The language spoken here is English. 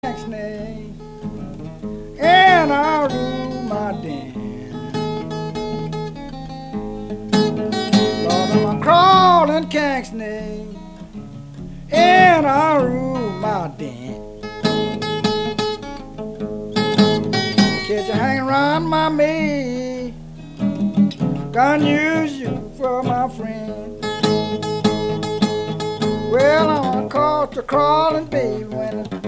snake, and I rule my den. Lord, I'm a crawling cat snake, and I rule my den. Catch you hanging around my maid, gonna use you for my friend. Well, I'm across the crawling baby when